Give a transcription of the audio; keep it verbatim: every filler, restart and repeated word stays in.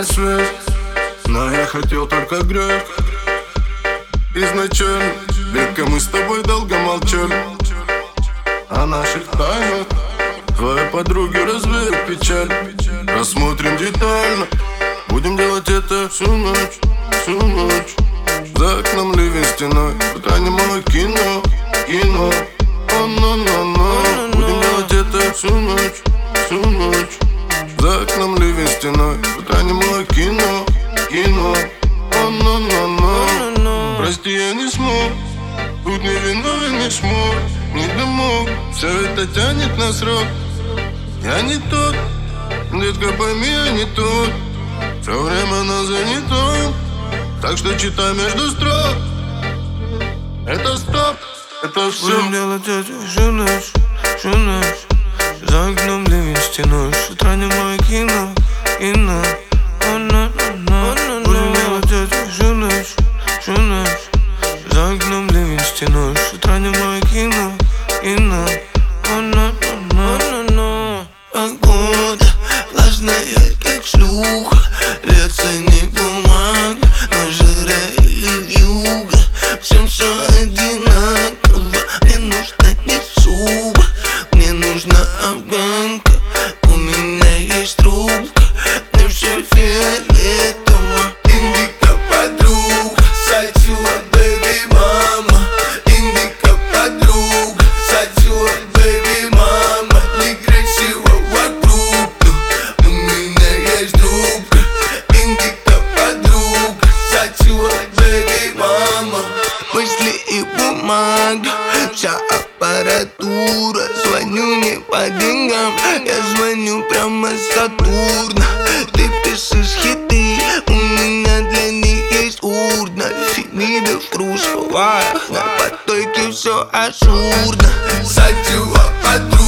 свет, но я хотел только грех. Изначально, века мы с тобой долго молчали о наших тайнах. Твои подруги развеют печаль. Рассмотрим детально. Будем делать это всю ночь, всю ночь. За окном ливень стеной, это немало кино, кино. О-но-но-но. Будем делать это всю ночь, всю ночь. За окном ливень стеной, это немало кино, кино. О-но-но-но. Прости, я не смог, тут не виновен, не смог, не домог. Все это тянет на срок. Я не тот, детка, пойми, я не тот. Все время на занятом, так что читай между строк. Это стоп, это все. Будем делать это всю ночь, всю ночь. За окном ливень стеной, с утра немое кино, кино. Будем делать это всю ночь, всю ночь. За окном ливень стеной, с утра немое кино, кино. Погода влажная, как шлюха. Льется не бумага, но жира и вьюга. Всем все одинаково. Мне нужна не шуба, мне нужна афганка. У меня есть трубка, мне все фиолетово. Индика подруга, сатила бэби мама. Индика подруга, сатила бэби мама. Некрасиво вокруг, но у меня есть трубка. Индика подруга, сатила бэби мама. Мысли и бумага, вся аппаратура. Звоню не по деньгам, я звоню прямо с Сатурна. Ты пишешь хиты, у меня для них есть урна. Фемида в трусовых, на потоке все ажурно. Сатила подруга.